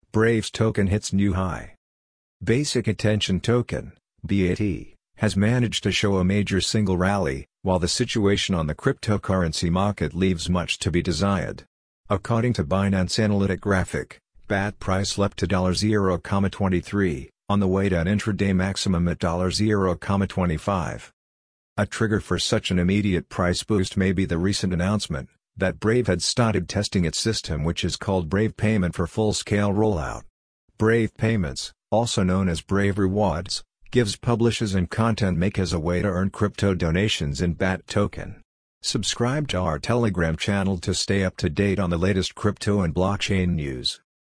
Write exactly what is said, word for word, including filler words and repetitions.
Brave's token hits new high. Basic Attention Token, B A T, has managed to show a major single rally, while the situation on the cryptocurrency market leaves much to be desired. According to Binance Analytic Graphic, B A T price leapt to zero point two three, on the way to an intraday maximum at zero point two five. A trigger for such an immediate price boost may be the recent announcement that Brave had started testing its system, which is called Brave Payment, for full-scale rollout. Brave Payments, also known as Brave Rewards, gives publishers and content makers a way to earn crypto donations in B A T token. Subscribe to our Telegram channel to stay up to date on the latest crypto and blockchain news.